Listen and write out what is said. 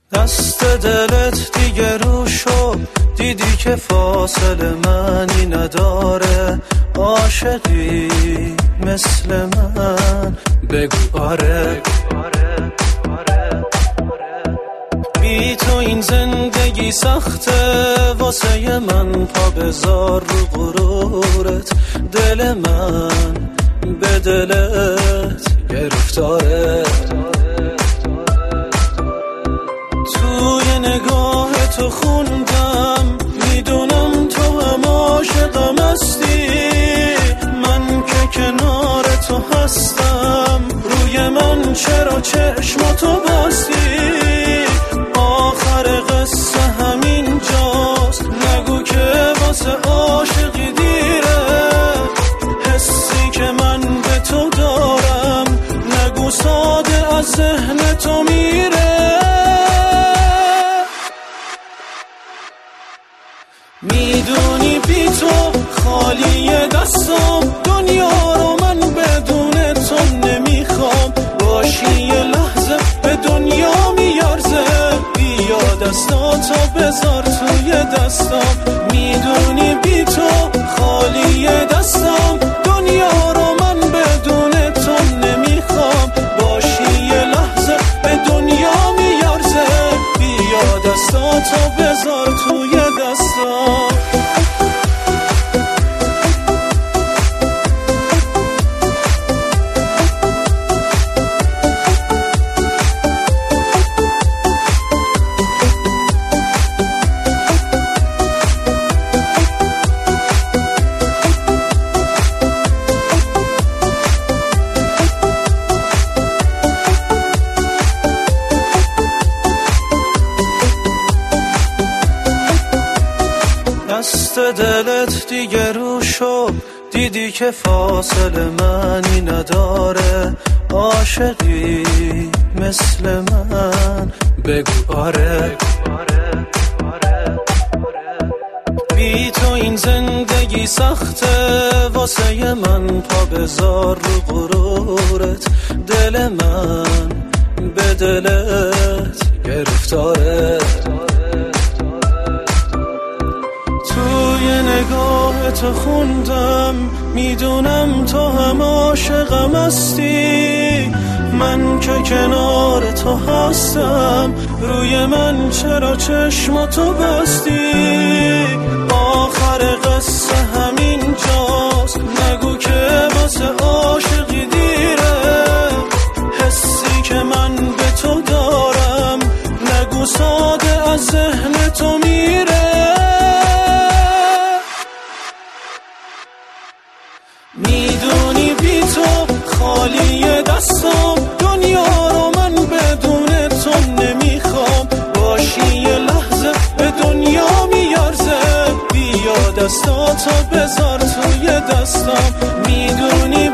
دست دلت دیگه رو شد، دیدی که فاصله معنی نداره. عاشقی مثل من بگو آره. بی تو این زندگی سخته، واسه من پا بذار رو غرورت. دل من به دلت گرفتاره. توی نگاه تو خوندم، میدونم تو هم عاشقم هستی. من که کنار تو هستم، روی من چرا چشماتو بستی؟ آخر قصه همین جاست، نگو که واسه عاشقی دیره. حسی که من به تو دارم، نگو ساده از ذهن تو میره. میدونی بی تو خالی دستم، دنیا رو من بدون تو نمیخوام. باشی یه لحظه به دنیا میارزه، بیا دستاتو بذار توی دستم. میدونی بی تو خالی دستم، دنیا رو من بدون تو نمیخوام. باشی یه لحظه به دنیا میارزه، بیا دستاتو بذار توی دستم. دست دلت دیگه رو شد، دیدی که فاصله معنی نداره. عاشقی مثل من بگو آره. بی تو این زندگی سخته، واسه من پا بذار رو غرورت. دل من به دلت گرفتاره. توی نگاه تو خوندم، میدونم تو هم عاشقم هستی. من که کنار تو هستم، روی من چرا چشماتو بستی؟ آخر قصه همین جاست، نگو که واسه عاشقی دیره. حسی که من به تو دارم، نگو ساده از ذهن تو میره. میدونی بی تو خالی دستم، دنیا رو من بدون تو نمیخوام. باشی یه لحظه به دنیا میارزه، بیا دستاتو بذار توی دستم. میدونی